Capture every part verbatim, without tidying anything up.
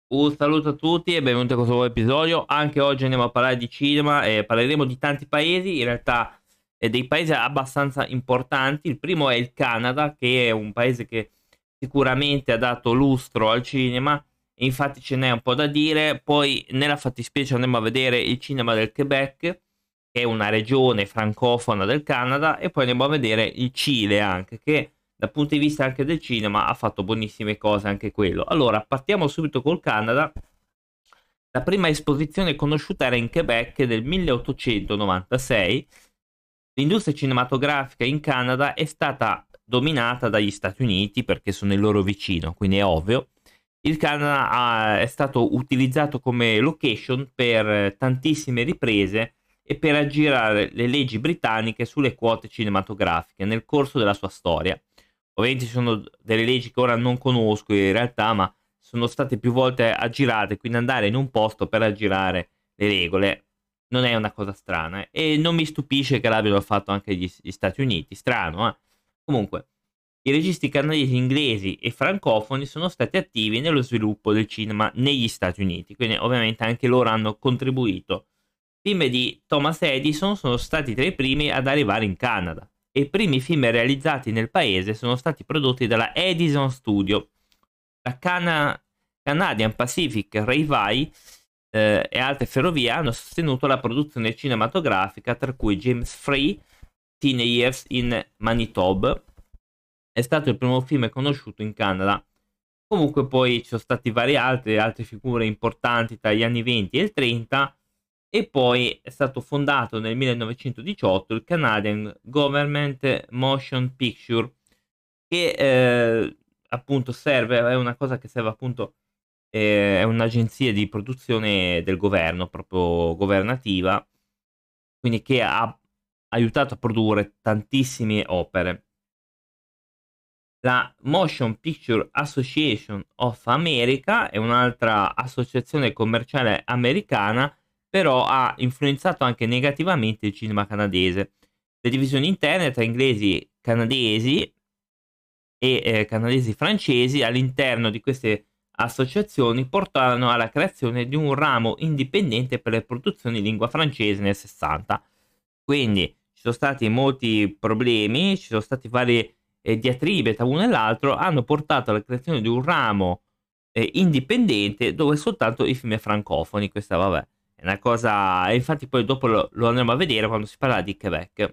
Un saluto a tutti e benvenuti a questo nuovo episodio. Anche oggi andiamo a parlare di cinema e parleremo di tanti paesi, in realtà eh, dei paesi abbastanza importanti. Il primo è il Canada, che è un paese che sicuramente ha dato lustro al cinema, e infatti ce n'è un po' da dire. Poi nella fattispecie andremo a vedere il cinema del Quebec, che è una regione francofona del Canada, e poi andiamo a vedere il Cile anche, che dal punto di vista anche del cinema ha fatto buonissime cose anche quello. Allora, partiamo subito col Canada. La prima esposizione conosciuta era in Quebec del milleottocentonovantasei. L'industria cinematografica in Canada è stata dominata dagli Stati Uniti perché sono il loro vicino, quindi è ovvio. Il Canada ha- è stato utilizzato come location per eh, tantissime riprese e per aggirare le leggi britanniche sulle quote cinematografiche nel corso della sua storia. Ovviamente ci sono delle leggi che ora non conosco in realtà, ma sono state più volte aggirate, quindi andare in un posto per aggirare le regole non è una cosa strana, eh. E non mi stupisce che l'abbiano fatto anche gli, gli Stati Uniti, strano, eh. Comunque, i registi canadesi, inglesi e francofoni sono stati attivi nello sviluppo del cinema negli Stati Uniti, quindi ovviamente anche loro hanno contribuito. I film di Thomas Edison sono stati tra i primi ad arrivare in Canada e i primi film realizzati nel paese sono stati prodotti dalla Edison Studio. La Cana- Canadian Pacific Railway eh, e altre ferrovie hanno sostenuto la produzione cinematografica, tra cui James Free, Teen Years in Manitoba, è stato il primo film conosciuto in Canada. Comunque poi ci sono stati vari altri, altre figure importanti tra gli anni venti e il trenta, e poi è stato fondato nel millenovecentodiciotto il Canadian Government Motion Picture, che eh, appunto serve, è una cosa che serve appunto, eh, è un'agenzia di produzione del governo, proprio governativa, quindi che ha aiutato a produrre tantissime opere. La Motion Picture Association of America è un'altra associazione commerciale americana, però ha influenzato anche negativamente il cinema canadese. Le divisioni interne tra inglesi canadesi e eh, canadesi francesi all'interno di queste associazioni portarono alla creazione di un ramo indipendente per le produzioni in lingua francese nel sessanta. Quindi ci sono stati molti problemi, ci sono stati varie eh, diatribe tra uno e l'altro, hanno portato alla creazione di un ramo eh, indipendente dove soltanto i film francofoni. Questa, vabbè, è una cosa. E infatti, poi dopo lo, lo andremo a vedere quando si parla di Quebec.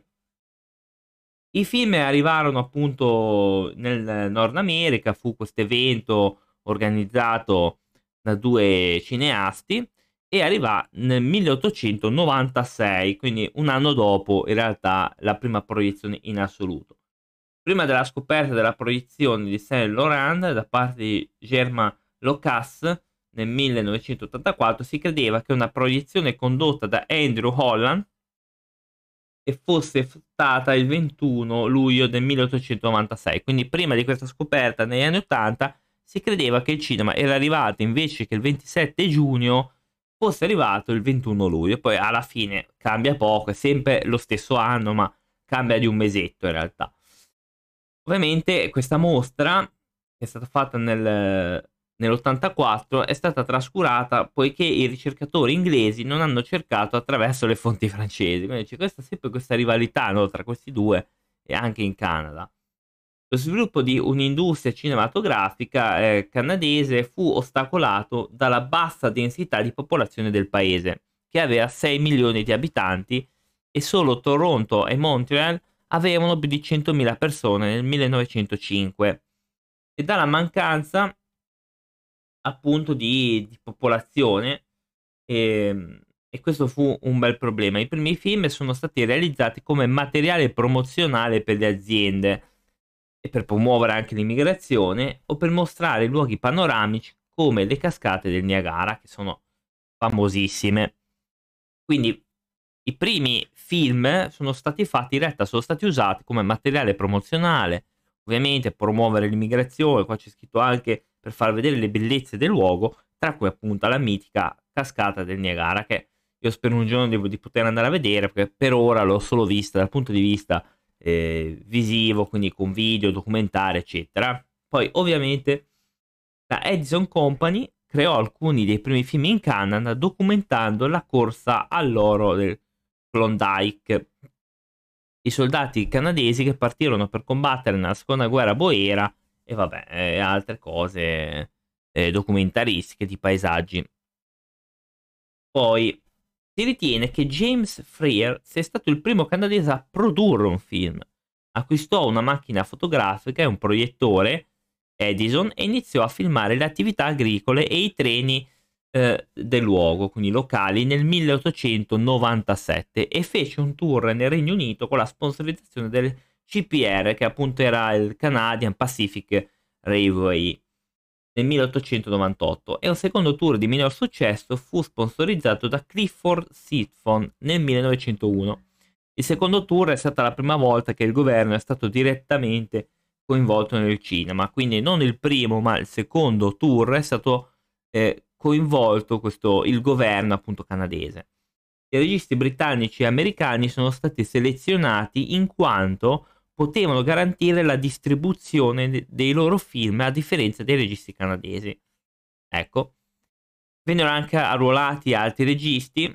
I film arrivarono appunto nel Nord America, fu questo evento organizzato da due cineasti e arriva nel milleottocentonovantasei, quindi un anno dopo in realtà la prima proiezione in assoluto. Prima della scoperta della proiezione di Saint Laurent da parte di Germain Lucas nel millenovecentottantaquattro, si credeva che una proiezione condotta da Andrew Holland e fosse stata il ventuno luglio del milleottocentonovantasei. Quindi prima di questa scoperta negli anni ottanta si credeva che il cinema era arrivato invece che il ventisette giugno fosse arrivato il ventuno luglio. Poi alla fine cambia poco, è sempre lo stesso anno, ma cambia di un mesetto in realtà. Ovviamente questa mostra, che è stata fatta nel, nell'ottantaquattro, è stata trascurata poiché i ricercatori inglesi non hanno cercato attraverso le fonti francesi. Quindi c'è questa, sempre questa rivalità, no, tra questi due e anche in Canada. Lo sviluppo di un'industria cinematografica eh, canadese fu ostacolato dalla bassa densità di popolazione del paese, che aveva sei milioni di abitanti, e solo Toronto e Montreal avevano più di centomila persone nel millenovecentocinque, e dalla mancanza appunto di, di popolazione, e, e questo fu un bel problema. I primi film sono stati realizzati come materiale promozionale per le aziende e per promuovere anche l'immigrazione o per mostrare luoghi panoramici come le cascate del Niagara, che sono famosissime. Quindi i primi film sono stati fatti, in realtà sono stati usati come materiale promozionale, ovviamente promuovere l'immigrazione, qua c'è scritto anche per far vedere le bellezze del luogo, tra cui appunto la mitica cascata del Niagara, che io spero un giorno di, di poter andare a vedere, perché per ora l'ho solo vista dal punto di vista eh, visivo, quindi con video, documentari, eccetera. Poi ovviamente la Edison Company creò alcuni dei primi film in Canada documentando la corsa all'oro del Klondike. I soldati canadesi che partirono per combattere nella seconda guerra boera e vabbè, e altre cose eh, documentaristiche di paesaggi. Poi si ritiene che James Freer sia stato il primo canadese a produrre un film. Acquistò una macchina fotografica e un proiettore Edison e iniziò a filmare le attività agricole e i treni eh, del luogo, quindi locali, nel milleottocentonovantasette e fece un tour nel Regno Unito con la sponsorizzazione del C P R, che appunto era il Canadian Pacific Railway, nel milleottocentonovantotto, e un secondo tour di minor successo fu sponsorizzato da Clifford Sitfon nel millenovecentouno. Il secondo tour è stata la prima volta che il governo è stato direttamente coinvolto nel cinema, quindi non il primo ma il secondo tour è stato eh, coinvolto questo, il governo appunto canadese. I registi britannici e americani sono stati selezionati in quanto potevano garantire la distribuzione de- dei loro film a differenza dei registi canadesi. Ecco, vennero anche arruolati altri registi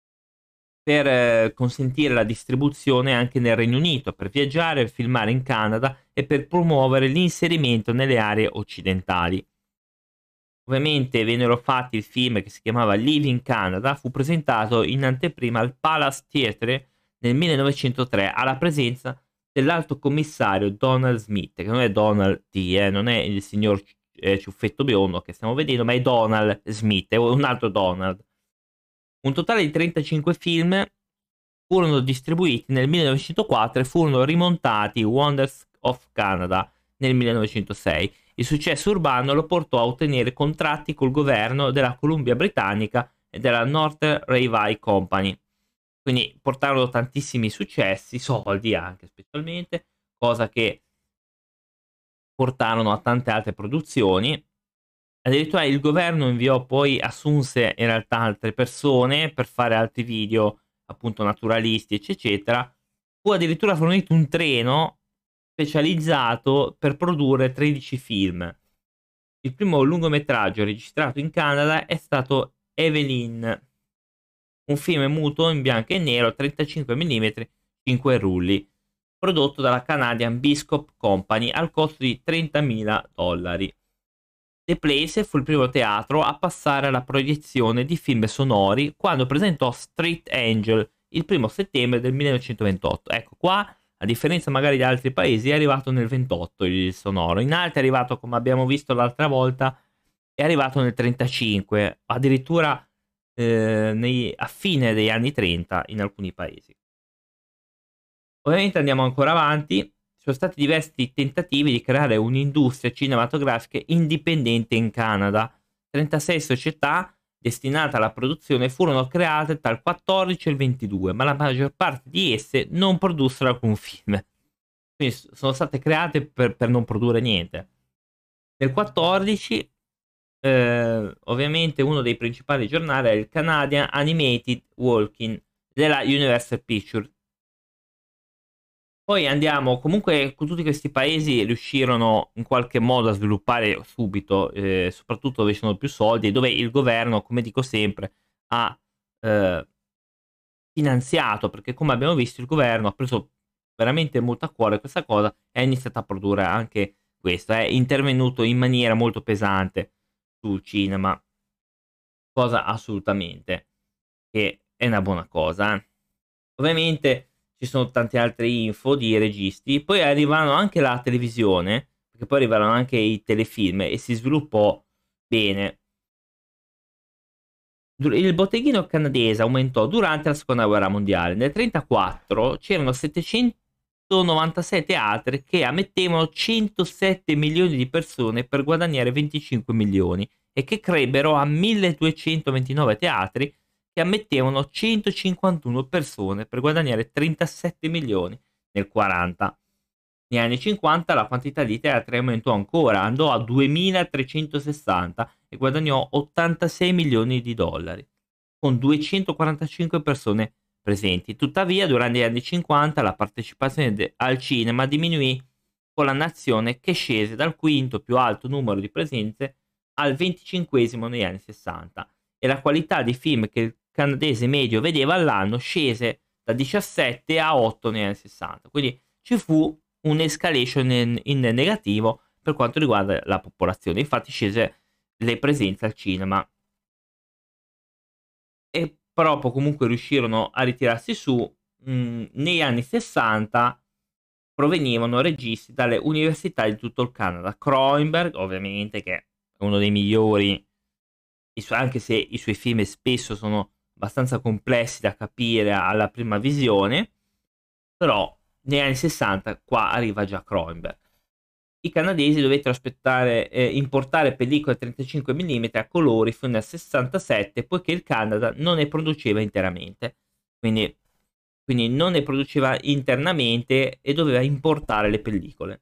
per eh, consentire la distribuzione anche nel Regno Unito, per viaggiare, filmare in Canada e per promuovere l'inserimento nelle aree occidentali. Ovviamente vennero fatti il film che si chiamava Living Canada, fu presentato in anteprima al Palace Theatre nel millenovecentotre alla presenza dell'alto commissario Donald Smith, che non è Donald T, eh, non è il signor eh, ciuffetto biondo che stiamo vedendo, ma è Donald Smith, è un altro Donald. Un totale di trentacinque film furono distribuiti nel millenovecentoquattro e furono rimontati Wonders of Canada nel millenovecentosei. Il successo urbano lo portò a ottenere contratti col governo della Columbia Britannica e della Northern Railway Company. Quindi portarono tantissimi successi, soldi anche specialmente, cosa che portarono a tante altre produzioni. Addirittura il governo inviò poi, assunse in realtà altre persone per fare altri video, appunto naturalisti, eccetera. Fu addirittura fornito un treno specializzato per produrre tredici film. Il primo lungometraggio registrato in Canada è stato Evelyn, un film muto in bianco e nero, trentacinque millimetri, cinque rulli, prodotto dalla Canadian Biscop Company al costo di trentamila dollari. The Place fu il primo teatro a passare alla proiezione di film sonori quando presentò Street Angel il primo settembre del millenovecentoventotto. Ecco, qua, a differenza magari di altri paesi, è arrivato nel ventotto il sonoro. In altri è arrivato, come abbiamo visto l'altra volta, è arrivato nel trentacinque, addirittura eh, nei, a fine degli anni trenta in alcuni paesi. Ovviamente andiamo ancora avanti. Sono stati diversi tentativi di creare un'industria cinematografica indipendente in Canada. trentasei società destinate alla produzione furono create tra il quattordici e il ventidue, ma la maggior parte di esse non produssero alcun film. Quindi sono state create per, per non produrre niente. Nel quattordici, eh, ovviamente, uno dei principali giornali è il Canadian Animated Walking della Universal Pictures. Poi andiamo, comunque con tutti questi paesi riuscirono in qualche modo a sviluppare subito, eh, soprattutto dove ci sono più soldi e dove il governo, come dico sempre, ha eh, finanziato, perché come abbiamo visto il governo ha preso veramente molto a cuore questa cosa e ha iniziato a produrre anche questo, è intervenuto in maniera molto pesante sul cinema, cosa assolutamente che è una buona cosa. eh. Ovviamente ci sono tante altre info di registi, poi arrivarono anche la televisione, perché poi arrivarono anche i telefilm e si sviluppò bene. Du- Il botteghino canadese aumentò durante la seconda guerra mondiale. Nel millenovecentotrentaquattro c'erano settecentonovantasei teatri che ammettevano centosette milioni di persone per guadagnare venticinque milioni e che crebbero a milleduecentoventinove teatri che ammettevano centocinquantuno persone per guadagnare trentasette milioni nel quaranta. Negli anni cinquanta la quantità di teatri aumentò ancora, andò a duemilatrecentosessanta e guadagnò ottantasei milioni di dollari, con duecentoquarantacinque persone presenti. Tuttavia, durante gli anni cinquanta la partecipazione de- al cinema diminuì con la nazione che scese dal quinto più alto numero di presenze al venticinquesimo negli anni sessanta e la qualità dei film che il canadese medio vedeva all'anno scese da diciassette a otto negli anni sessanta. Quindi ci fu un'escalation in, in negativo per quanto riguarda la popolazione. Infatti scese le presenze al cinema. E proprio comunque riuscirono a ritirarsi su. Mh, negli anni sessanta provenivano registi dalle università di tutto il Canada. Cronenberg, ovviamente, che è uno dei migliori, anche se i suoi film spesso sono abbastanza complessi da capire alla prima visione, però negli anni sessanta qua arriva già Cronenberg. I canadesi dovettero aspettare, eh, importare pellicole trentacinque millimetri a colori fino al sessantasette, poiché il Canada non ne produceva interamente. Quindi, quindi non ne produceva internamente e doveva importare le pellicole.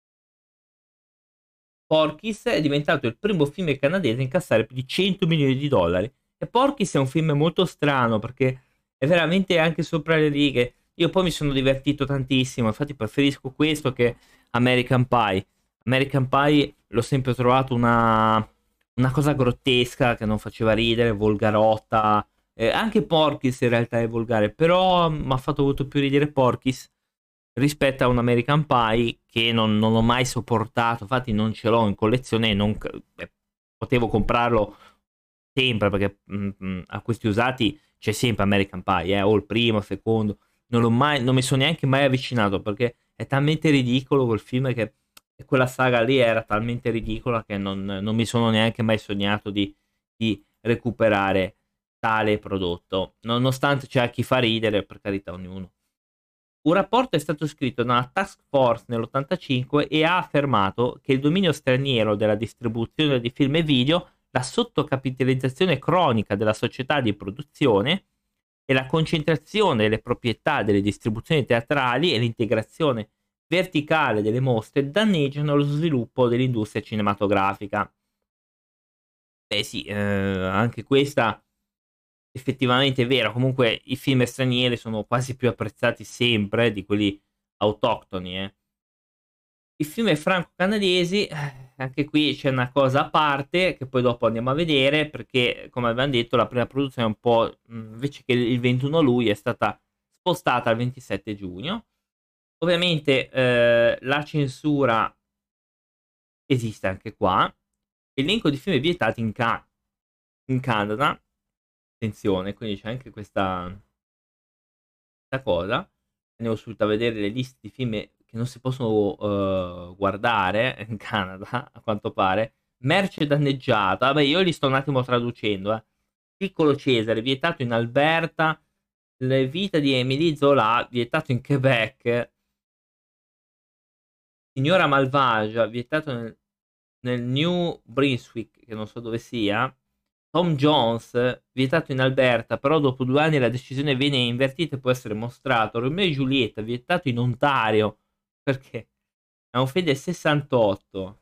Porky's è diventato il primo film canadese a incassare più di cento milioni di dollari. E Porky's è un film molto strano perché è veramente anche sopra le righe. Io poi mi sono divertito tantissimo, infatti preferisco questo che American Pie. American Pie l'ho sempre trovato una, una cosa grottesca che non faceva ridere, volgarotta. Eh, anche Porky's in realtà è volgare, però mi ha fatto molto più ridere Porky's rispetto a un American Pie che non, non ho mai sopportato. Infatti non ce l'ho in collezione e non, eh, potevo comprarlo sempre perché mh, mh, a questi usati c'è sempre American Pie, eh, o il primo, il secondo. Non, l'ho mai, non mi sono neanche mai avvicinato perché è talmente ridicolo quel film che e quella saga lì era talmente ridicola che non, non mi sono neanche mai sognato di, di recuperare tale prodotto, nonostante c'è chi fa ridere, per carità, ognuno. Un rapporto è stato scritto dalla Task Force nell'ottantacinque e ha affermato che il dominio straniero della distribuzione di film e video, la sottocapitalizzazione cronica della società di produzione e la concentrazione delle proprietà delle distribuzioni teatrali e l'integrazione verticale delle mostre danneggiano lo sviluppo dell'industria cinematografica. Beh sì, eh, anche questa effettivamente è vera. Comunque i film stranieri sono quasi più apprezzati sempre di quelli autoctoni. Eh. I film franco-canadesi, eh, anche qui c'è una cosa a parte che poi dopo andiamo a vedere perché, come abbiamo detto, la prima produzione è un po', mh, invece che il ventuno luglio, è stata spostata al ventisette giugno. Ovviamente eh, la censura esiste anche qua. Elenco di film vietati in, ca- in Canada. Attenzione, quindi c'è anche questa, questa cosa. Andiamo subito a vedere le liste di film che non si possono eh, guardare in Canada, a quanto pare. Merce danneggiata. Vabbè, io li sto un attimo traducendo. Eh. Piccolo Cesare, vietato in Alberta. Le vita di Émilie Zola, vietato in Quebec. Signora Malvagia, vietato nel, nel New Brunswick, che non so dove sia. Tom Jones, vietato in Alberta, però dopo due anni la decisione viene invertita e può essere mostrato. Romeo e Giulietta, vietato in Ontario, perché è un film del sessantotto.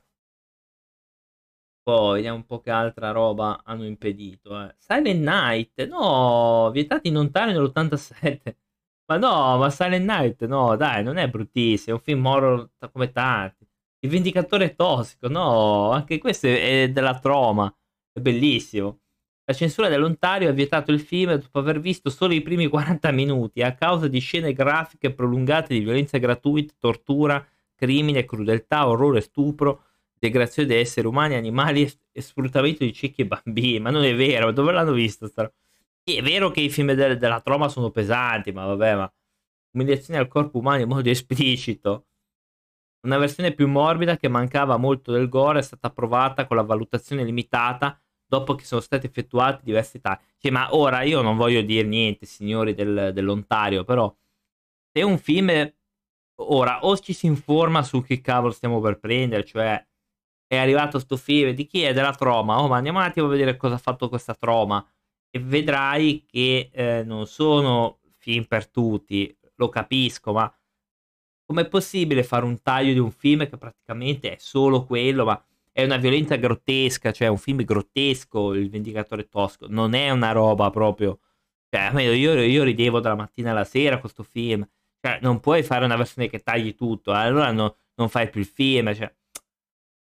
Poi vediamo un po' che altra roba hanno impedito. Eh. Silent Night, no, vietato in Ontario nell'ottantasette. Ma no, ma Silent Night, no, dai, non è bruttissimo, è un film horror t- come tanti. Il Vendicatore tossico, no, anche questo è, è della troma, è bellissimo. La censura dell'Ontario ha vietato il film dopo aver visto solo i primi quaranta minuti a causa di scene grafiche prolungate di violenza gratuita, tortura, crimine, crudeltà, orrore, stupro, degradazione di esseri umani, animali e, e sfruttamento di ciechi e bambini. Ma non è vero, dove l'hanno visto? Sta... Sì, è vero che i film de- della troma sono pesanti, ma vabbè, ma umiliazione al corpo umano in modo esplicito. Una versione più morbida che mancava molto del gore è stata approvata con la valutazione limitata dopo che sono stati effettuati diversi tagli. Cioè, ma ora io non voglio dire niente, signori del, dell'Ontario, però se un film ora o ci si informa su che cavolo stiamo per prendere, cioè è arrivato sto film di chi è della Troma, oh ma andiamo un attimo a vedere cosa ha fatto questa Troma e vedrai che eh, non sono film per tutti, lo capisco, ma com'è possibile fare un taglio di un film che praticamente è solo quello, ma è una violenza grottesca, cioè un film grottesco, Il Vendicatore Tosco, non è una roba proprio, cioè almeno io, io ridevo dalla mattina alla sera questo film, cioè non puoi fare una versione che tagli tutto, eh, allora no- non fai più il film, cioè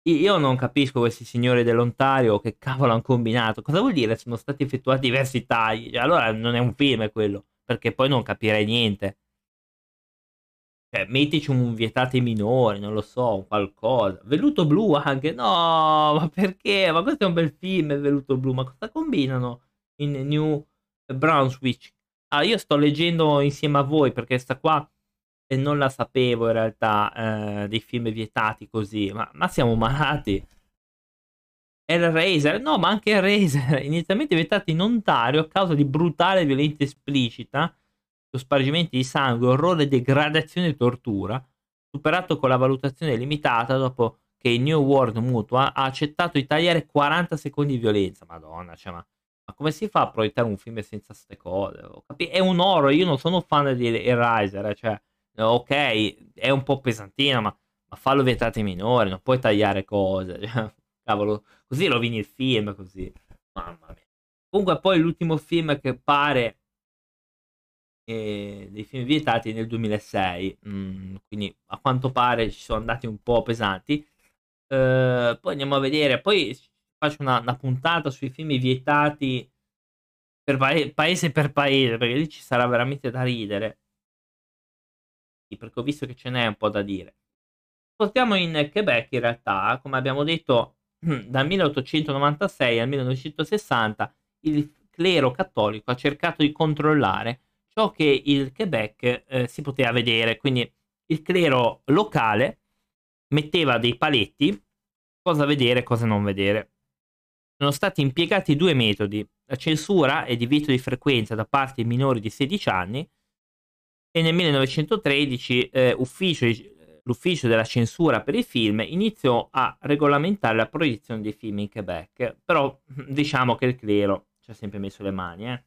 I io non capisco questi signori dell'Ontario che cavolo han combinato. Cosa vuol dire sono stati effettuati diversi tagli? Cioè allora non è un film quello, perché poi non capirei niente. Cioè, mettici un vietati ai minori, non lo so, un qualcosa. Velluto blu anche? No, ma perché? Ma questo è un bel film, il Velluto blu. Ma cosa combinano in New Brunswick? Ah, io sto leggendo insieme a voi perché sta qua e non la sapevo in realtà, eh, dei film vietati così. Ma, ma siamo malati. Hellraiser, no, ma anche Hellraiser, inizialmente vietati in Ontario a causa di brutale violenza esplicita, spargimenti di sangue, orrore, degradazione e tortura, superato con la valutazione limitata dopo che il New World Mutua ha accettato di tagliare quaranta secondi di violenza. Madonna, cioè, ma, ma come si fa a proiettare un film senza ste cose? Ho capi- È un horror, io non sono fan di Hellraiser, eh, cioè, ok, è un po' pesantina, ma, ma fallo vietato ai minori, non puoi tagliare cose, cioè, cavolo. Così rovini il film, così. Mamma mia. Comunque poi l'ultimo film che pare eh, dei film vietati è nel duemilasei, mm, quindi a quanto pare ci sono andati un po' pesanti. Eh, poi andiamo a vedere, poi faccio una, una puntata sui film vietati per pae- paese per paese, perché lì ci sarà veramente da ridere, perché ho visto che ce n'è un po' da dire. Spostiamo in Quebec in realtà, come abbiamo detto, dal milleottocentonovantasei al millenovecentosessanta il clero cattolico ha cercato di controllare ciò che il Quebec eh, si poteva vedere, quindi il clero locale metteva dei paletti, cosa vedere e cosa non vedere. Sono stati impiegati due metodi, la censura e divieto di frequenza da parte di minori di sedici anni e nel millenovecentotredici eh, ufficio di- l'ufficio della censura per i film iniziò a regolamentare la proiezione dei film in Quebec, però diciamo che il clero ci ha sempre messo le mani. Eh.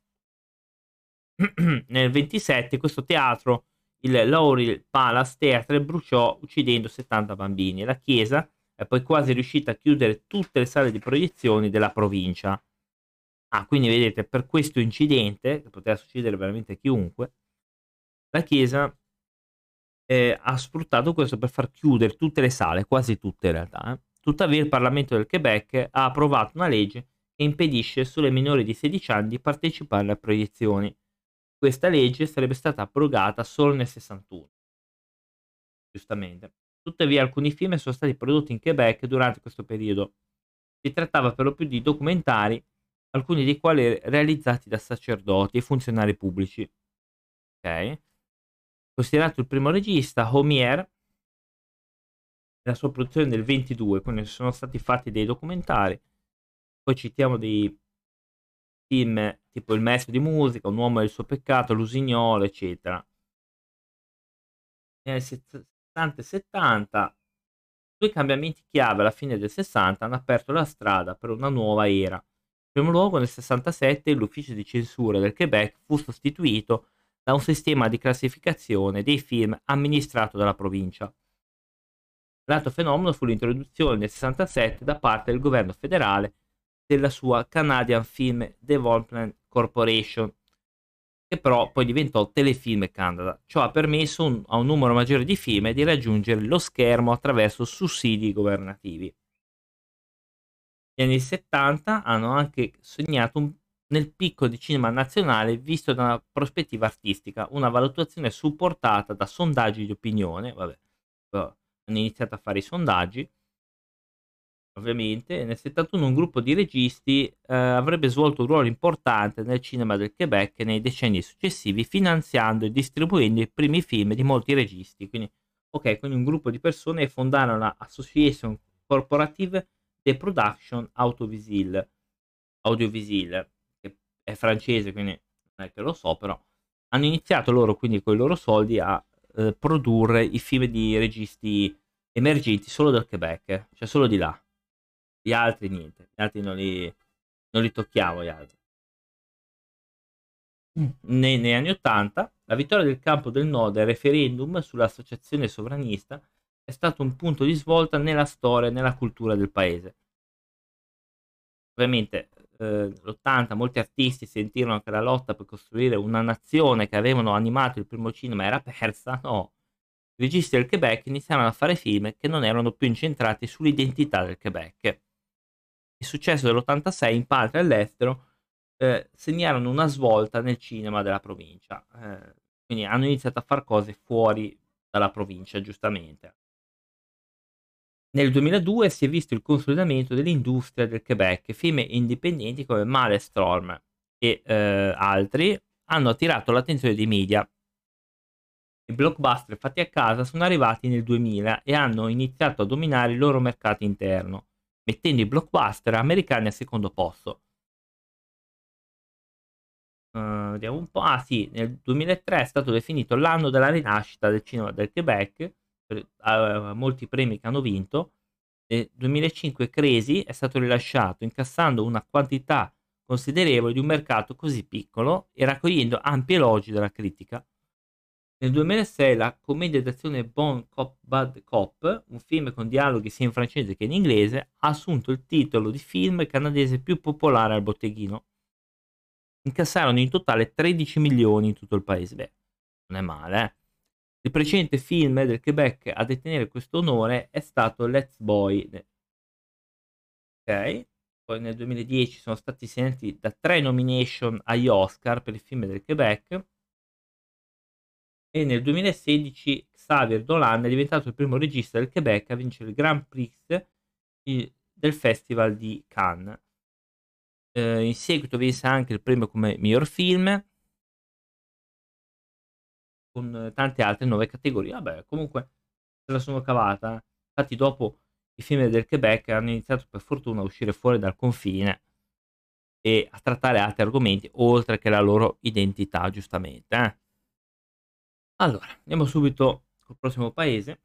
Nel ventisette questo teatro, il Laurel Palace Theatre, bruciò uccidendo settanta bambini. La chiesa è poi quasi riuscita a chiudere tutte le sale di proiezioni della provincia. Ah, quindi vedete, per questo incidente, che poteva succedere veramente a chiunque, la chiesa eh, ha sfruttato questo per far chiudere tutte le sale, quasi tutte in realtà. eh. Tuttavia il Parlamento del Quebec ha approvato una legge che impedisce solo ai minori di sedici anni di partecipare alle proiezioni. Questa legge sarebbe stata abrogata solo nel sessantuno, giustamente. Tuttavia alcuni film sono stati prodotti in Quebec durante questo periodo. Si trattava per lo più di documentari, alcuni dei quali realizzati da sacerdoti e funzionari pubblici. Ok? Considerato il primo regista, Homier, la sua produzione del ventidue, quindi sono stati fatti dei documentari. Poi citiamo dei film tipo Il maestro di musica, Un uomo e il suo peccato, L'usignolo, eccetera. Nel sessanta e settanta, due cambiamenti chiave alla fine del sessanta hanno aperto la strada per una nuova era. In primo luogo, nel sessantasette, l'ufficio di censura del Quebec fu sostituito da un sistema di classificazione dei film amministrato dalla provincia. L'altro fenomeno fu l'introduzione nel sessantasette da parte del governo federale della sua Canadian Film Development Corporation, che però poi diventò Telefilm Canada. Ciò ha permesso un- a un numero maggiore di film di raggiungere lo schermo attraverso sussidi governativi. Gli anni settanta hanno anche segnato un- nel picco di cinema nazionale visto da una prospettiva artistica, una valutazione supportata da sondaggi di opinione, vabbè, hanno iniziato a fare i sondaggi. Ovviamente, nel settantuno un gruppo di registi eh, avrebbe svolto un ruolo importante nel cinema del Quebec nei decenni successivi, finanziando e distribuendo i primi film di molti registi. Quindi, ok, quindi un gruppo di persone fondarono la Association Corporative de Production Audiovisuelle, Audiovisuelle, che è francese, quindi non è che lo so, però hanno iniziato loro, quindi con i loro soldi, a eh, produrre i film di registi emergenti solo del Quebec, cioè solo di là. Gli altri niente, gli altri non li, non li tocchiamo gli altri. Mm. Ne- negli anni ottanta, la vittoria del campo del no del referendum sull'associazione sovranista è stato un punto di svolta nella storia e nella cultura del paese. Ovviamente, eh, l'ottanta molti artisti sentirono che la lotta per costruire una nazione che avevano animato il primo cinema era persa, no, i registi del Quebec iniziarono a fare film che non erano più incentrati sull'identità del Quebec. Il successo dell'ottantasei in patria e all'estero eh, segnarono una svolta nel cinema della provincia. Eh, quindi hanno iniziato a fare cose fuori dalla provincia, giustamente. Nel duemiladue si è visto il consolidamento dell'industria del Quebec. Film indipendenti come Malestorm e eh, altri hanno attirato l'attenzione dei media. I blockbuster fatti a casa sono arrivati nel duemila e hanno iniziato a dominare il loro mercato interno, mettendo i blockbuster americani al secondo posto. Uh, vediamo un po'. Ah sì, nel duemilatré è stato definito l'anno della rinascita del cinema del Quebec, per uh, molti premi che hanno vinto. Nel duemilacinque Crazy è stato rilasciato incassando una quantità considerevole di un mercato così piccolo e raccogliendo ampi elogi dalla critica. Nel duemilasei la commedia d'azione Bon Cop Bad Cop, un film con dialoghi sia in francese che in inglese, ha assunto il titolo di film canadese più popolare al botteghino. Incassarono in totale tredici milioni in tutto il paese. Beh, non è male, eh. Il precedente film del Quebec a detenere questo onore è stato Let's Boy. Ok. Poi nel duemiladieci sono stati segnati da tre nomination agli Oscar per il film del Quebec. E nel duemilasedici Xavier Dolan è diventato il primo regista del Quebec a vincere il Grand Prix del Festival di Cannes. Eh, in seguito vinse anche il premio come miglior film, con tante altre nuove categorie. Vabbè, comunque se la sono cavata. Infatti, dopo i film del Quebec hanno iniziato per fortuna a uscire fuori dal confine e a trattare altri argomenti oltre che la loro identità, giustamente. Eh. Allora, andiamo subito col prossimo paese.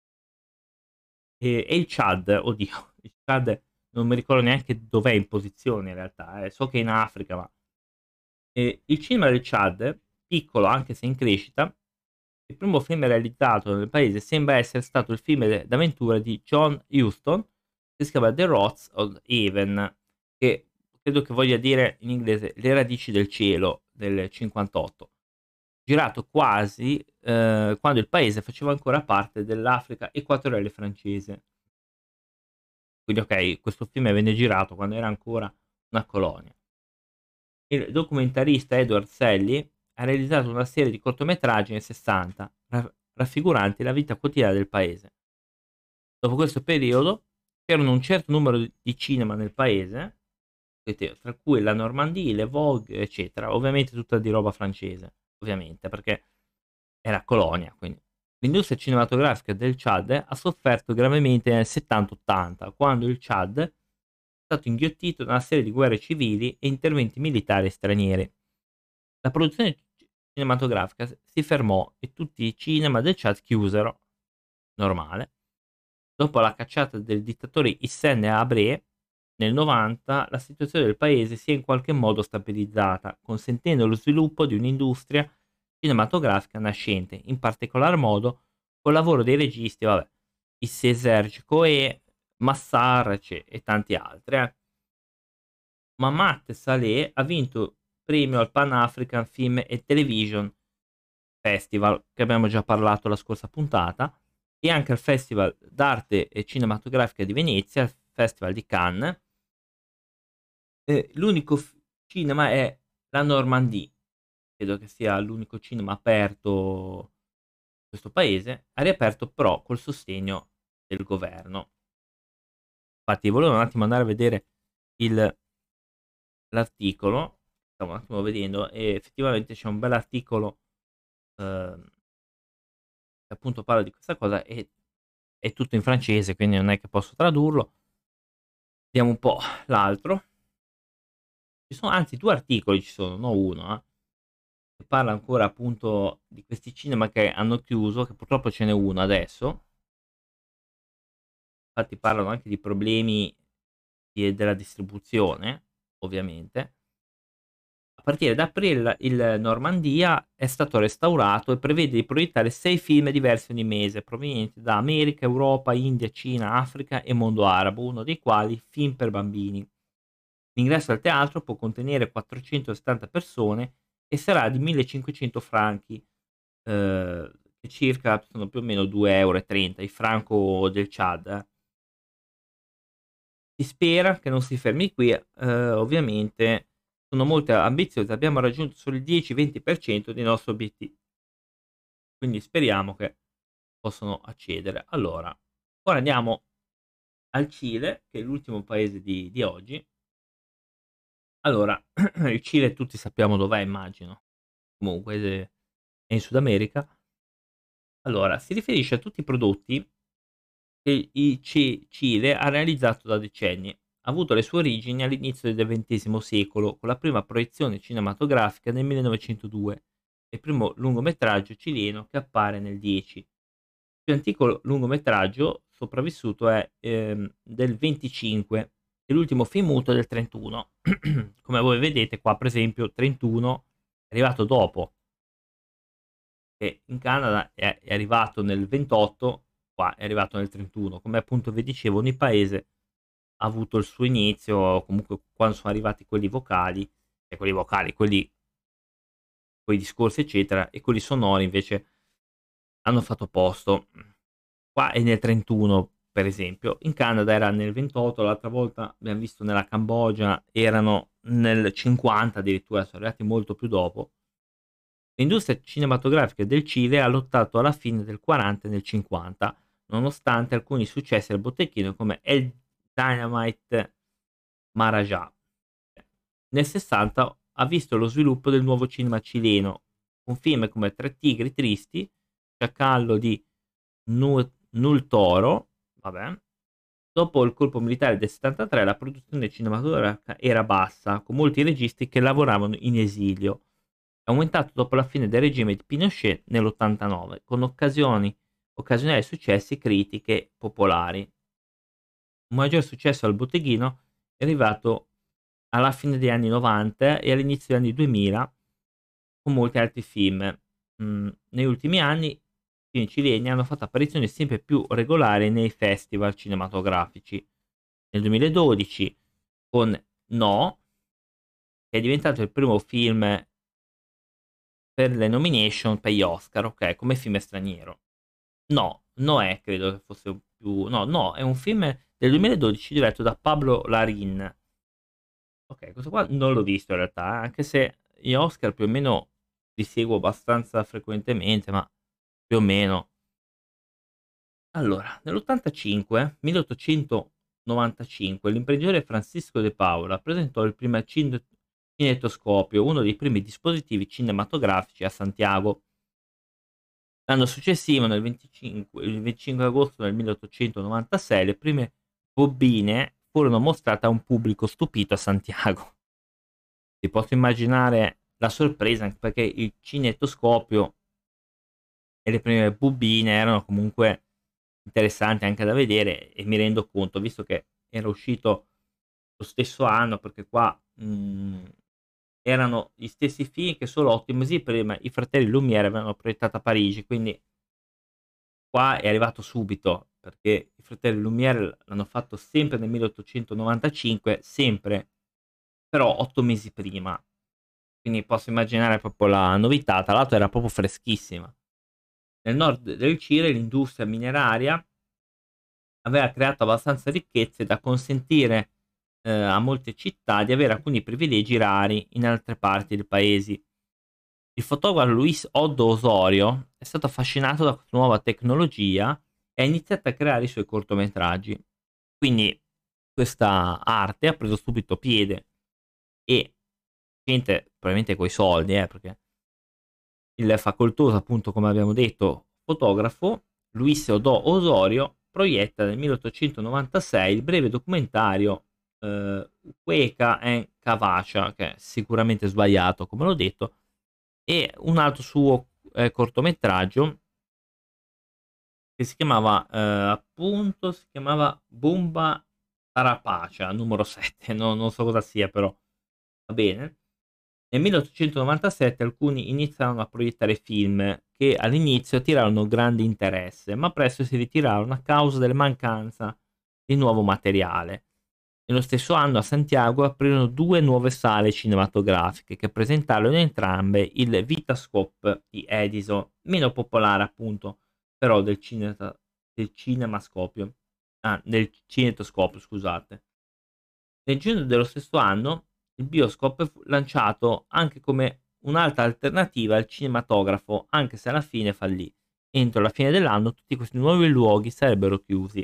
E, e il Chad, oddio, il Chad non mi ricordo neanche dov'è in posizione in realtà, eh. So che è in Africa, ma e il cinema del Chad, piccolo anche se in crescita, il primo film realizzato nel paese sembra essere stato il film d'avventura di John Huston, che si chiama The Rods of Heaven, che credo che voglia dire in inglese le radici del cielo del cinquantotto, girato quasi eh, quando il paese faceva ancora parte dell'Africa equatoriale francese. Quindi ok, questo film venne girato quando era ancora una colonia. Il documentarista Edward Selly ha realizzato una serie di cortometraggi nel sessanta, ra- raffiguranti la vita quotidiana del paese. Dopo questo periodo c'erano un certo numero di di cinema nel paese, tra cui la Normandie, le Vogue, eccetera. Ovviamente tutta di roba francese, ovviamente, perché era colonia, quindi. L'industria cinematografica del Chad ha sofferto gravemente nel settanta ottanta, quando il Chad è stato inghiottito da una serie di guerre civili e interventi militari stranieri. La produzione cinematografica si fermò e tutti i cinema del Chad chiusero. Normale. Dopo la cacciata del dittatore Hissène Habré nel novanta, la situazione del paese si è in qualche modo stabilizzata, consentendo lo sviluppo di un'industria cinematografica nascente, in particolar modo col lavoro dei registi, vabbè, Issei Serge Coé, Massar e, e tanti altri. Eh. Mahamat Saleh ha vinto il premio al Pan African Film and Television Festival, che abbiamo già parlato la scorsa puntata, e anche al Festival d'arte e cinematografica di Venezia, al Festival di Cannes. Eh, l'unico f- cinema è la Normandie, credo che sia l'unico cinema aperto in questo paese, ha riaperto però col sostegno del governo. Infatti volevo un attimo andare a vedere il- l'articolo, stavo un attimo vedendo, e effettivamente c'è un bel articolo ehm, che appunto parla di questa cosa e è tutto in francese, quindi non è che posso tradurlo. Vediamo un po' l'altro. Ci sono anzi due articoli, ci sono, no uno, eh, che parla ancora appunto di questi cinema che hanno chiuso, che purtroppo ce n'è uno adesso. Infatti parlano anche di problemi di- della distribuzione, ovviamente. A partire da aprile il Normandia è stato restaurato e prevede di proiettare sei film diversi ogni mese, provenienti da America, Europa, India, Cina, Africa e mondo arabo, uno dei quali film per bambini. L'ingresso al teatro può contenere quattrocentosettanta persone e sarà di millecinquecento franchi, eh, che circa sono più o meno due euro e trenta, il franco del Chad. Eh. Si spera che non si fermi qui, eh, ovviamente sono molto ambiziosi, abbiamo raggiunto solo il dieci venti per cento dei nostri obiettivi, quindi speriamo che possano accedere. Allora, ora andiamo al Cile, che è l'ultimo paese di, di oggi. Allora, il Cile tutti sappiamo dov'è, immagino. Comunque eh, è in Sud America. Allora, si riferisce a tutti i prodotti che il C- Cile ha realizzato da decenni. Ha avuto le sue origini all'inizio del ventesimo secolo, con la prima proiezione cinematografica nel millenovecentodue e il primo lungometraggio cileno che appare nel dieci. Il più antico lungometraggio sopravvissuto è ehm, del venticinque e l'ultimo film muto è del trentuno. Come voi vedete qua, per esempio, trentuno è arrivato dopo, che in Canada è, è arrivato nel ventotto, qua è arrivato nel trentuno. Come appunto vi dicevo, ogni paese ha avuto il suo inizio, comunque quando sono arrivati quelli vocali, e quelli vocali, quelli con i discorsi eccetera, e quelli sonori invece hanno fatto posto. Qua è nel trentuno, per esempio. In Canada era nel ventotto, l'altra volta abbiamo visto nella Cambogia erano nel cinquanta addirittura, sono arrivati molto più dopo. L'industria cinematografica del Cile ha lottato alla fine del quaranta e nel cinquanta, nonostante alcuni successi al botteghino come El Dynamite Marajá. Nel sessanta ha visto lo sviluppo del nuovo cinema cileno, con film come Tre tigri tristi, Sciacallo di Nu- Nul Toro, vabbè. Dopo il colpo militare del settantatré la produzione cinematografica era bassa, con molti registi che lavoravano in esilio. È aumentato dopo la fine del regime di Pinochet nell'ottantanove, con occasioni, occasionali successi e critiche popolari. Un maggior successo al botteghino è arrivato alla fine degli anni novanta e all'inizio degli anni duemila con molti altri film. Mm, negli ultimi anni i film cileni hanno fatto apparizioni sempre più regolari nei festival cinematografici. Nel duemiladodici con No, che è diventato il primo film per le nomination per gli Oscar, ok, come film straniero. No, Noè credo che fosse un più... No, no, è un film del duemiladodici diretto da Pablo Larraín. Ok, questo qua non l'ho visto in realtà, eh, anche se gli Oscar più o meno li seguo abbastanza frequentemente, ma più o meno. Allora, nell'ottantacinque, milleottocentonovantacinque, l'imprenditore Francisco De Paula presentò il primo cin- cinetoscopio, uno dei primi dispositivi cinematografici a Santiago. L'anno successivo, nel venticinque, il venticinque agosto del milleottocentonovantasei, le prime bobine furono mostrate a un pubblico stupito a Santiago. Ti posso immaginare la sorpresa, anche perché il cinetoscopio e le prime bobine erano comunque interessanti anche da vedere e mi rendo conto, visto che era uscito lo stesso anno, perché qua mh, erano gli stessi film che solo otto mesi prima i fratelli Lumière avevano proiettato a Parigi, quindi qua è arrivato subito, perché i fratelli Lumière l'hanno fatto sempre nel milleottocentonovantacinque, sempre, però otto mesi prima. Quindi posso immaginare proprio la novità, tra l'altro era proprio freschissima. Nel nord del Cile l'industria mineraria aveva creato abbastanza ricchezze da consentire eh, a molte città di avere alcuni privilegi rari in altre parti del paese. Il fotografo Luis Otto Osorio è stato affascinato da questa nuova tecnologia e ha iniziato a creare i suoi cortometraggi. Quindi questa arte ha preso subito piede e gente, probabilmente coi soldi, eh, perché il facoltoso, appunto, come abbiamo detto, fotografo Luis Odò Osorio proietta nel milleottocentonovantasei il breve documentario eh, Cueca en Cavacia, che è sicuramente sbagliato, come l'ho detto, e un altro suo eh, cortometraggio che si chiamava eh, appunto si chiamava Bomba Tarapacia numero sette, no, non so cosa sia, però va bene. Nel milleottocentonovantasette alcuni iniziarono a proiettare film che all'inizio attirarono grande interesse, ma presto si ritirarono a causa della mancanza di nuovo materiale. Nello stesso anno a Santiago aprirono due nuove sale cinematografiche che presentarono entrambe il Vitascope di Edison, meno popolare appunto, però del, cineta, del cinemascopio, ah, del cinetoscopio, scusate. Nel giugno dello stesso anno il Bioscope fu lanciato anche come un'altra alternativa al cinematografo, anche se alla fine fallì. Entro la fine dell'anno tutti questi nuovi luoghi sarebbero chiusi.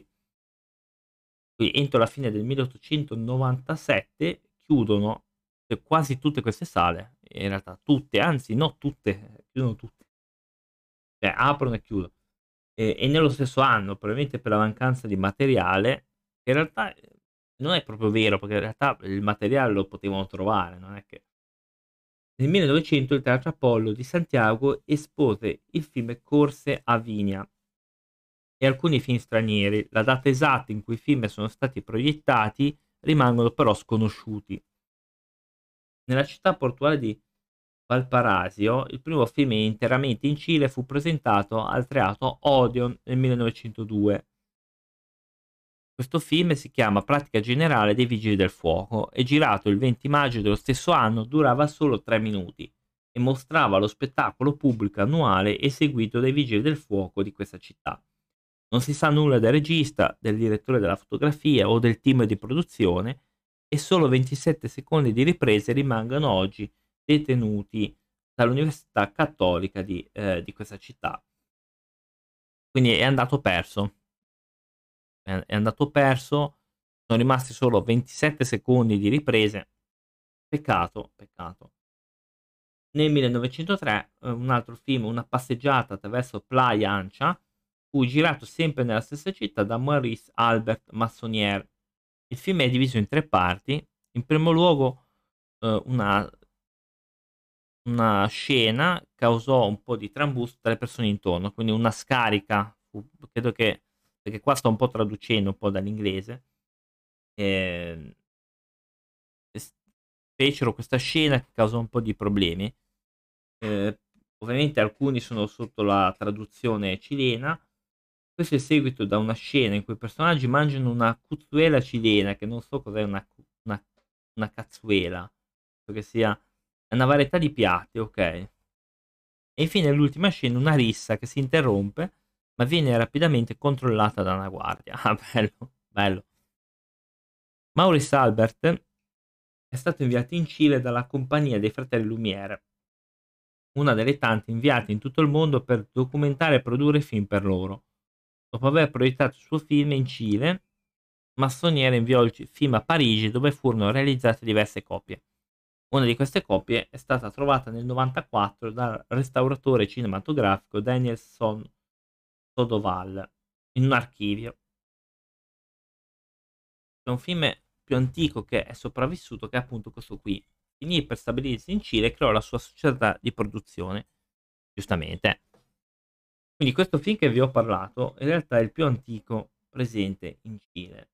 Quindi entro la fine del milleottocentonovantasette chiudono eh, quasi tutte queste sale, in realtà tutte, anzi no tutte, chiudono tutte, cioè aprono e chiudono. E, e nello stesso anno, probabilmente per la mancanza di materiale, in realtà eh, non è proprio vero, perché in realtà il materiale lo potevano trovare, non è che... Nel millenovecento il Teatro Apollo di Santiago espose il film Corse a Vinia e alcuni film stranieri. La data esatta in cui i film sono stati proiettati rimangono però sconosciuti. Nella città portuale di Valparaiso, il primo film interamente in Cile fu presentato al Teatro Odeon nel millenovecentodue. Questo film si chiama Pratica generale dei Vigili del Fuoco e girato il venti maggio dello stesso anno durava solo tre minuti e mostrava lo spettacolo pubblico annuale eseguito dai Vigili del Fuoco di questa città. Non si sa nulla del regista, del direttore della fotografia o del team di produzione e solo ventisette secondi di riprese rimangono oggi detenuti dall'Università Cattolica di, eh, di questa città. Quindi è andato perso. È, è andato perso. Sono rimasti solo ventisette secondi di riprese. Peccato, peccato. Nel millenovecentotre eh, un altro film, Una passeggiata attraverso Playa Ancha, fu girato sempre nella stessa città da Maurice Albert Massonnier. Il film è diviso in tre parti. In primo luogo eh, una, una scena causò un po' di trambusto tra le persone intorno, quindi una scarica, fu- credo che, perché qua sto un po' traducendo un po' dall'inglese, eh, es- fecero questa scena che causò un po' di problemi. Eh, ovviamente alcuni sono sotto la traduzione cilena. Questo è seguito da una scena in cui i personaggi mangiano una cuzzuela cilena, che non so cos'è una, cu- una, una cazzuela, che sia è una varietà di piatti, ok? E infine l'ultima scena, una rissa che si interrompe, ma viene rapidamente controllata da una guardia. Ah, bello, bello. Maurice Albert è stato inviato in Cile dalla compagnia dei fratelli Lumière, una delle tante inviate in tutto il mondo per documentare e produrre film per loro. Dopo aver proiettato il suo film in Cile, Massoniere inviò il film a Parigi dove furono realizzate diverse copie. Una di queste copie è stata trovata nel novantaquattro dal restauratore cinematografico Danielson Sodoval in un archivio. È un film più antico che è sopravvissuto, che è appunto questo qui. Finì per stabilirsi in Cile e creò la sua società di produzione, giustamente. Quindi questo film che vi ho parlato in realtà è il più antico presente in Cile.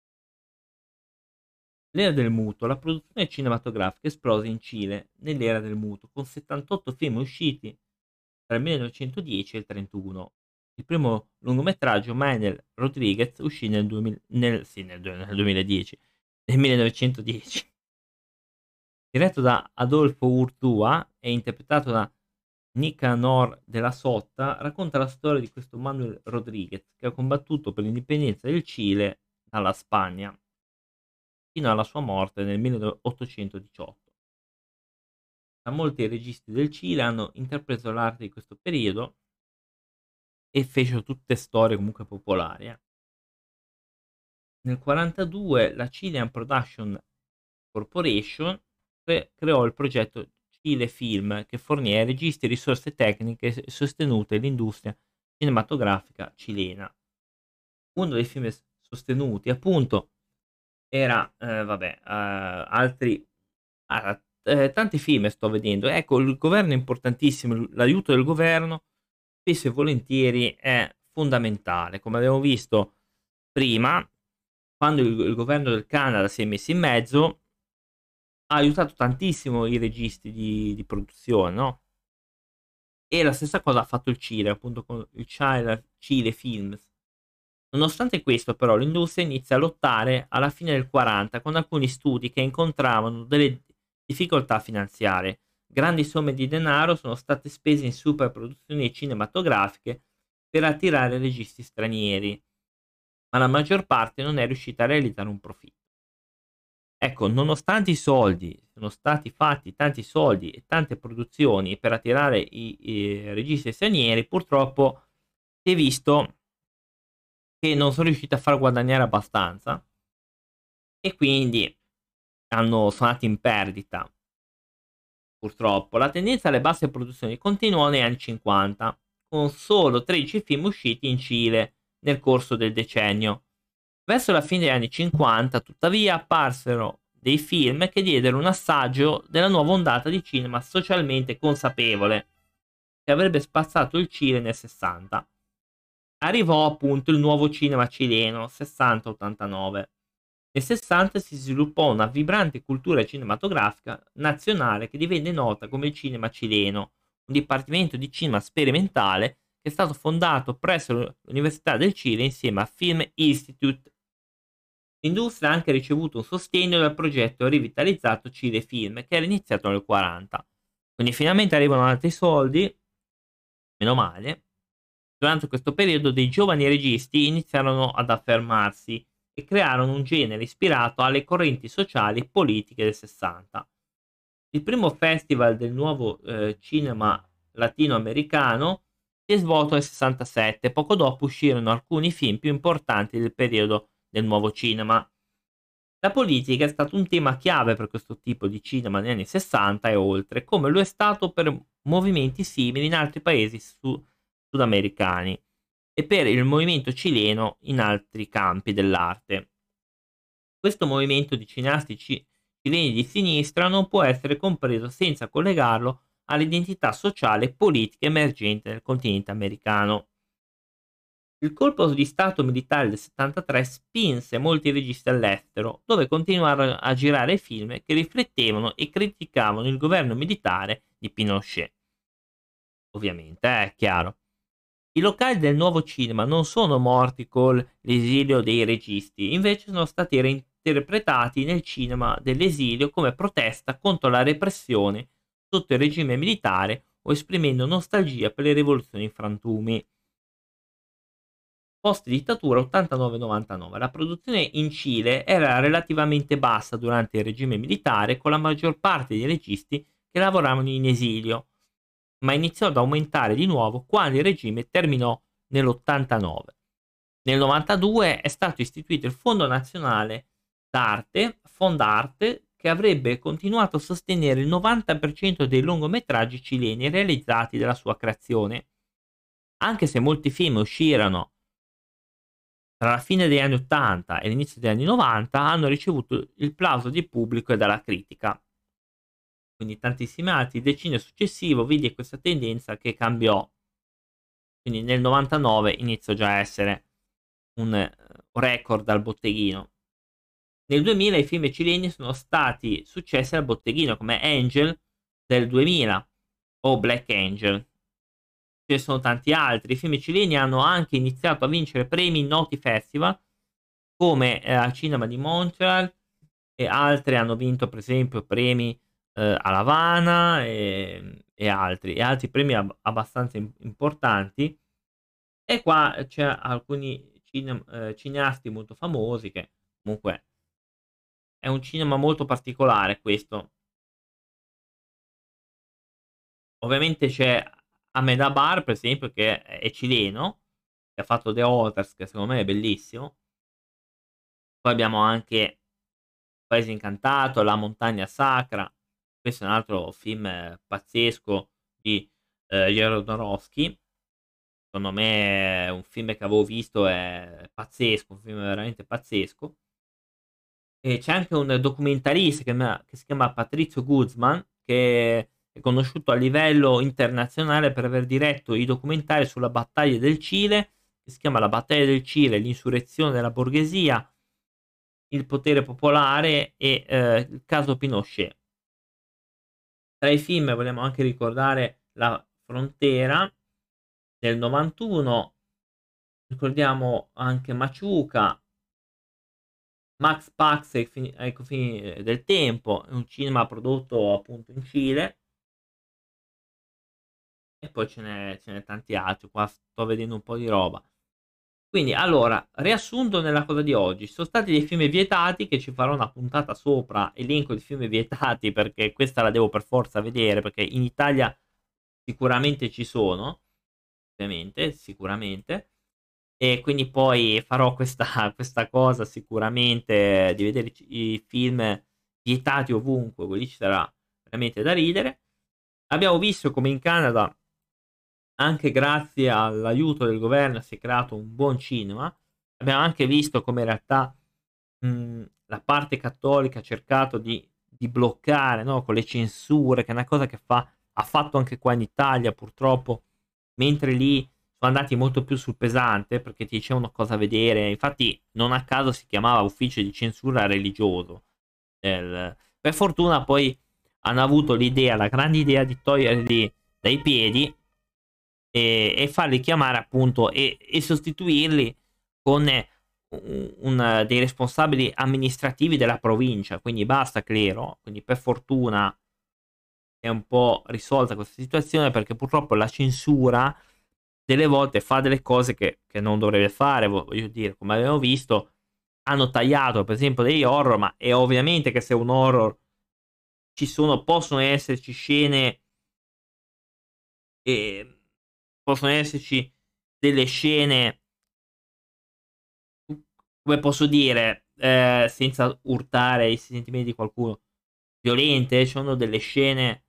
L'era del muto, la produzione cinematografica esplose in Cile nell'era del muto, con settantotto film usciti tra il millenovecentodieci e il trentuno. Il primo lungometraggio, Manuel Rodriguez, uscì nel, duemila, nel, sì, nel, nel duemiladieci, nel millenovecentodieci. Diretto da Adolfo Urtúa e interpretato da Nicanor de la Sota, racconta la storia di questo Manuel Rodriguez che ha combattuto per l'indipendenza del Cile dalla Spagna fino alla sua morte nel milleottocentodiciotto. Da molti registi del Cile hanno interpretato l'arte di questo periodo e fecero tutte storie comunque popolari. eh. Nel quarantadue la Chilean Production Corporation cre- creò il progetto Cile Film che fornì ai registi risorse tecniche e sostenute l'industria cinematografica cilena. Uno dei film sostenuti appunto era, eh, vabbè, eh, altri, ah, eh, tanti film sto vedendo. Ecco, il governo è importantissimo, l'aiuto del governo spesso e volentieri è fondamentale. Come abbiamo visto prima, quando il, il governo del Canada si è messo in mezzo, ha aiutato tantissimo i registi di, di produzione, no? E la stessa cosa ha fatto il Cile, appunto con il Chile, Cile Films. Nonostante questo, però, l'industria inizia a lottare alla fine del quaranta con alcuni studi che incontravano delle difficoltà finanziarie. Grandi somme di denaro sono state spese in superproduzioni cinematografiche per attirare registi stranieri, ma la maggior parte non è riuscita a realizzare un profitto. Ecco, nonostante i soldi, sono stati fatti tanti soldi e tante produzioni per attirare i, i registi stranieri, purtroppo si è visto che non sono riusciti a far guadagnare abbastanza e quindi hanno, sono andati in perdita. Purtroppo la tendenza alle basse produzioni continuò negli anni cinquanta, con solo tredici film usciti in Cile nel corso del decennio. Verso la fine degli anni cinquanta, tuttavia, apparsero dei film che diedero un assaggio della nuova ondata di cinema socialmente consapevole che avrebbe spazzato il Cile nel sessanta. Arrivò appunto il nuovo cinema cileno sessanta ottantanove. Nel sessanta si sviluppò una vibrante cultura cinematografica nazionale che divenne nota come il cinema cileno, un dipartimento di cinema sperimentale che è stato fondato presso l'Università del Cile insieme a Film Institute. L'industria ha anche ricevuto un sostegno dal progetto rivitalizzato Cile Film, che era iniziato nel quaranta. Quindi finalmente arrivano altri soldi, meno male. Durante questo periodo dei giovani registi iniziarono ad affermarsi e crearono un genere ispirato alle correnti sociali e politiche del sessanta. Il primo festival del nuovo eh, cinema latinoamericano si è svolto nel sessantasette, poco dopo uscirono alcuni film più importanti del periodo del nuovo cinema. La politica è stato un tema chiave per questo tipo di cinema negli anni sessanta e oltre, come lo è stato per movimenti simili in altri paesi su- sudamericani e per il movimento cileno in altri campi dell'arte. Questo movimento di cineasti ci- cileni di sinistra non può essere compreso senza collegarlo all'identità sociale e politica emergente del continente americano. Il colpo di stato militare del settantatré spinse molti registi all'estero, dove continuarono a girare film che riflettevano e criticavano il governo militare di Pinochet. Ovviamente, eh, è chiaro. I locali del nuovo cinema non sono morti con l'esilio dei registi, invece sono stati reinterpretati nel cinema dell'esilio come protesta contro la repressione sotto il regime militare o esprimendo nostalgia per le rivoluzioni in frantumi. Post dittatura ottantanove novantanove. La produzione in Cile era relativamente bassa durante il regime militare, con la maggior parte dei registi che lavoravano in esilio, ma iniziò ad aumentare di nuovo quando il regime terminò nell'ottantanove. Nel novantadue è stato istituito il Fondo Nazionale d'Arte, Fondarte, che avrebbe continuato a sostenere il novanta per cento dei lungometraggi cileni realizzati dalla sua creazione. Anche se molti film uscirono tra la fine degli anni ottanta e l'inizio degli anni novanta, hanno ricevuto il plauso di pubblico e dalla critica. Quindi tantissimi altri. Il decennio successivo vide questa tendenza che cambiò. Quindi nel novantanove iniziò già a essere un eh, record al botteghino. Nel duemila i film cileni sono stati successi al botteghino come Angel del duemila o Black Angel. Ce ne sono tanti altri. I film cileni hanno anche iniziato a vincere premi in noti festival come eh, al Cinema di Montreal, e altre hanno vinto per esempio premi eh, a Havana e, e altri, e altri premi ab- abbastanza im- importanti. E qua c'è alcuni cine- eh, cineasti molto famosi che comunque è un cinema molto particolare questo. Ovviamente c'è Amenabar, per esempio, che è cileno, che ha fatto The Others, che secondo me è bellissimo. Poi abbiamo anche Paese Incantato, La Montagna Sacra. Questo è un altro film eh, pazzesco di eh, Jodorowsky. Secondo me è un film che avevo visto, è pazzesco, un film veramente pazzesco. E c'è anche un documentarista che, ma- che si chiama Patrizio Guzman, che è conosciuto a livello internazionale per aver diretto i documentari sulla battaglia del Cile, che si chiama La battaglia del Cile, l'insurrezione della borghesia, il potere popolare e eh, il caso Pinochet. Tra i film vogliamo anche ricordare La frontiera del novantuno, Ricordiamo anche Maciuca, Max Pax ai fini ai confini del tempo, è un cinema prodotto appunto in Cile. E poi ce n'è ce n'è tanti altri, qua sto vedendo un po' di roba. Quindi allora, riassunto nella cosa di oggi, ci sono stati dei film vietati che ci farò una puntata sopra, elenco di film vietati perché questa la devo per forza vedere, perché in Italia sicuramente ci sono, ovviamente, sicuramente. E quindi poi farò questa, questa cosa sicuramente di vedere i i film vietati ovunque, quelli ci sarà veramente da ridere. Abbiamo visto come in Canada, anche grazie all'aiuto del governo, si è creato un buon cinema. Abbiamo anche visto come in realtà mh, la parte cattolica ha cercato di, di bloccare, no, con le censure, che è una cosa che fa, ha fatto anche qua in Italia purtroppo, mentre lì sono andati molto più sul pesante perché ti dicevano cosa vedere. Infatti, non a caso si chiamava ufficio di censura religioso. Del- Per fortuna poi hanno avuto l'idea, la grande idea di toglierli dai piedi e, e farli chiamare appunto e, e sostituirli con eh, un, un- dei responsabili amministrativi della provincia. Quindi basta clero. Quindi per fortuna è un po' risolta questa situazione perché purtroppo la censura delle volte fa delle cose che, che non dovrebbe fare. Voglio dire, come abbiamo visto, hanno tagliato per esempio degli horror, ma è ovviamente che se un horror ci sono, possono esserci scene e possono esserci delle scene, come posso dire, eh, senza urtare i sentimenti di qualcuno, violente. Ci sono delle scene.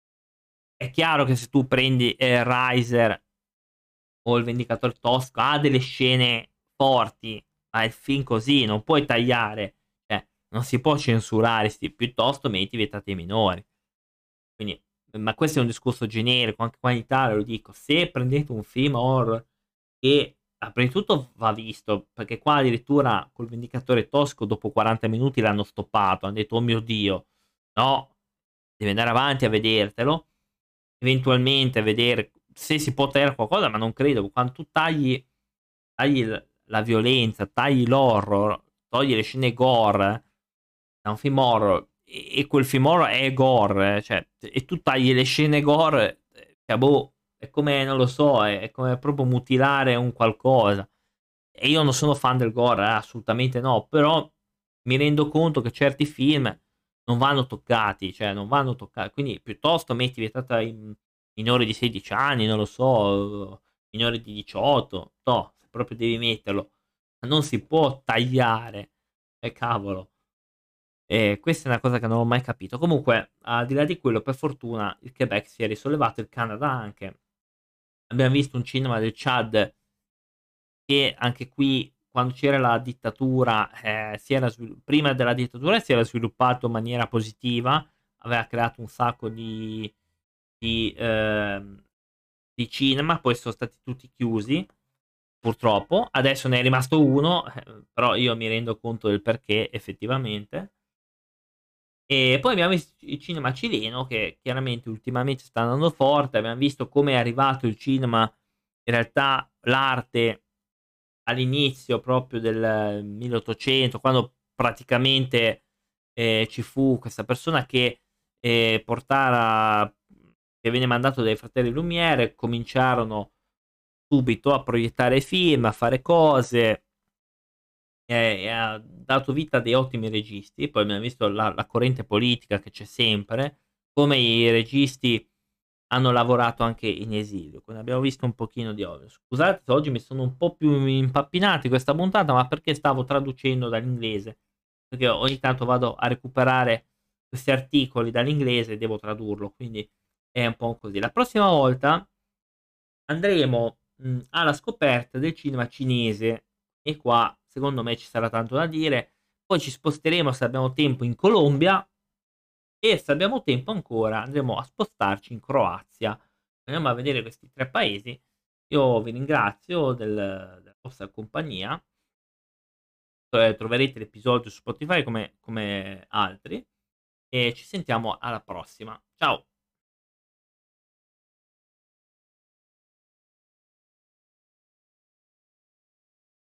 È chiaro che se tu prendi eh, Riser o il Vendicatore Tosco, ha delle scene forti, ma il film così non puoi tagliare, cioè non si può censurare, sti- piuttosto metti vietati ai minori. Quindi, ma questo è un discorso generico, anche qua in Italia lo dico, se prendete un film horror che ah, prima di tutto va visto, perché qua addirittura col Vendicatore Tosco dopo quaranta minuti l'hanno stoppato, hanno detto oh mio Dio, no, devi andare avanti a vedertelo, eventualmente a vedere se si può tagliare qualcosa, ma non credo, quando tu tagli, tagli l- la violenza, tagli l'horror, togli le scene gore da un film horror e, e quel film horror è gore, eh, cioè, e tu tagli le scene gore, eh, cioè, boh, è come, non lo so, è, è come proprio mutilare un qualcosa. E io non sono fan del gore, eh, assolutamente no, però mi rendo conto che certi film non vanno toccati, cioè non vanno toccati, quindi piuttosto metti vietata ai minori di sedici anni, non lo so, minori di diciotto, no, se proprio devi metterlo, ma non si può tagliare, e cavolo. E questa è una cosa che non ho mai capito. Comunque, al di là di quello, per fortuna il Quebec si è risollevato, il Canada anche. Abbiamo visto un cinema del Chad che anche qui, quando c'era la dittatura, eh, si era svil- prima della dittatura si era sviluppato in maniera positiva, aveva creato un sacco di, di, ehm, di cinema, poi sono stati tutti chiusi, purtroppo. Adesso ne è rimasto uno, eh, però io mi rendo conto del perché effettivamente. E poi abbiamo visto il cinema cileno che chiaramente ultimamente sta andando forte, abbiamo visto come è arrivato il cinema, in realtà l'arte all'inizio proprio del milleottocento, quando praticamente eh, ci fu questa persona che eh, portara, che venne mandato dai fratelli Lumière, cominciarono subito a proiettare film, a fare cose, e, e ha dato vita a dei ottimi registi. Poi abbiamo visto la, la corrente politica che c'è sempre, come i registi hanno lavorato anche in esilio. Quindi abbiamo visto un pochino di ovvio. Scusate se oggi mi sono un po' più impappinato in questa puntata, ma perché stavo traducendo dall'inglese. Perché ogni tanto vado a recuperare questi articoli dall'inglese e devo tradurlo, quindi è un po' così. La prossima volta andremo mh, alla scoperta del cinema cinese e qua secondo me ci sarà tanto da dire. Poi ci sposteremo se abbiamo tempo in Colombia e se abbiamo tempo ancora andremo a spostarci in Croazia. Andiamo a vedere questi tre paesi. Io vi ringrazio del- della vostra compagnia. Eh, troverete l'episodio su Spotify come, come altri. E ci sentiamo alla prossima. Ciao!